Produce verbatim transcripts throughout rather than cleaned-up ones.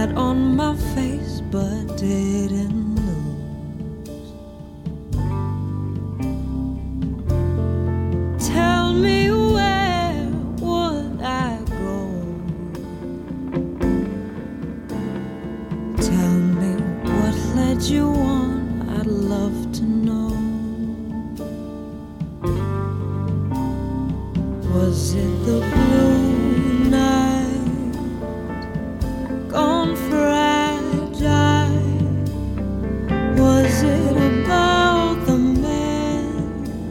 light on my face but didn't lose. Tell me where would I go? Tell me what led you on, I'd love to know. Was it the blue night, gone fragile? Was it about the man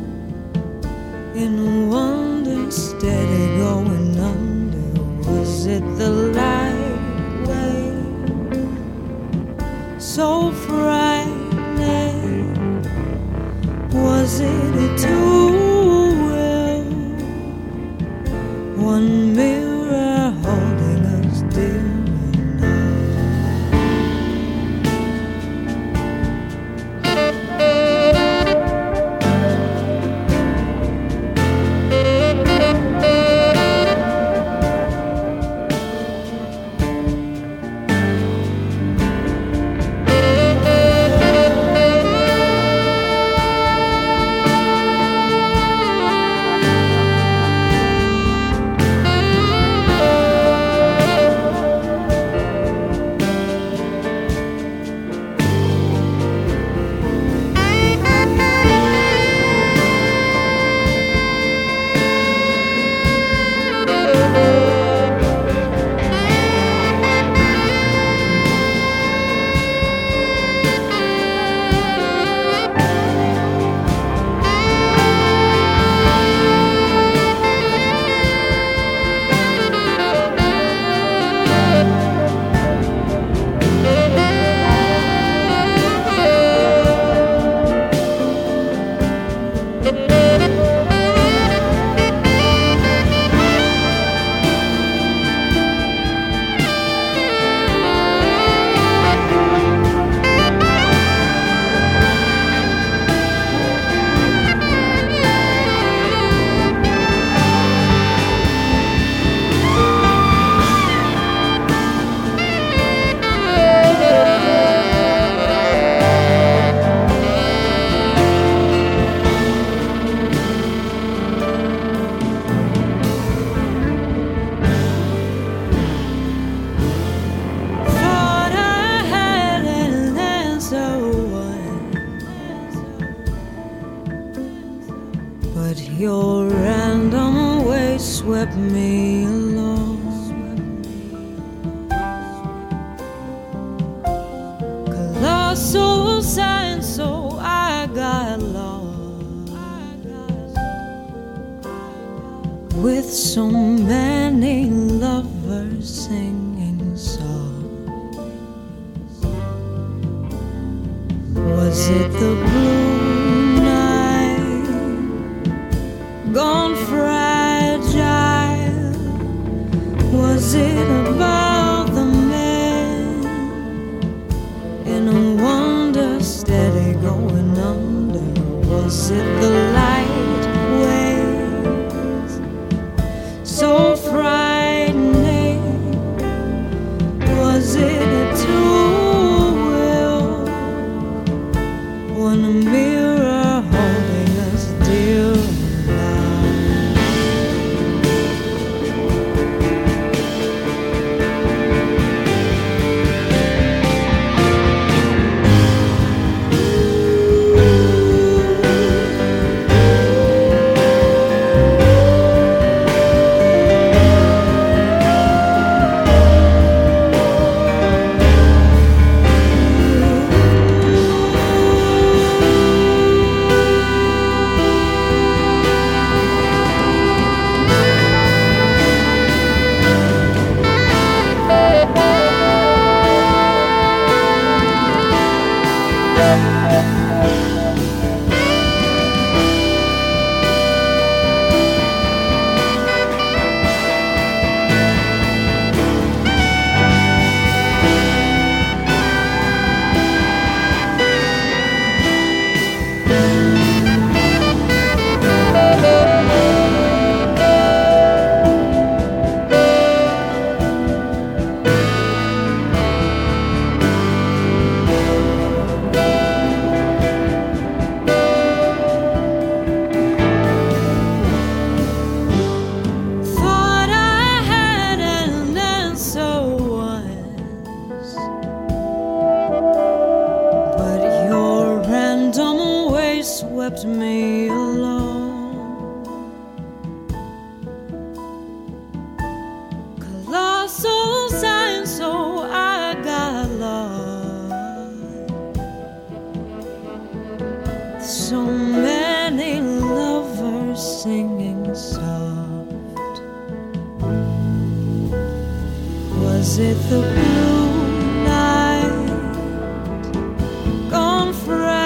in wonder, steady going under? Was it the light wave, so frightening? Was it a two-will, one mirror holding us dear but your random way swept me along. Colossal signs, so I got lost with so many lovers singing songs. Was it the blue gone fragile? Was it about the man in a wonder, steady going under? Was it the light waves, so frightening? Was it a two-will, one mirror holding us dear? swept me along. Colossal sign, so I got lost. So many lovers singing soft. Was it the blue night gone fresh?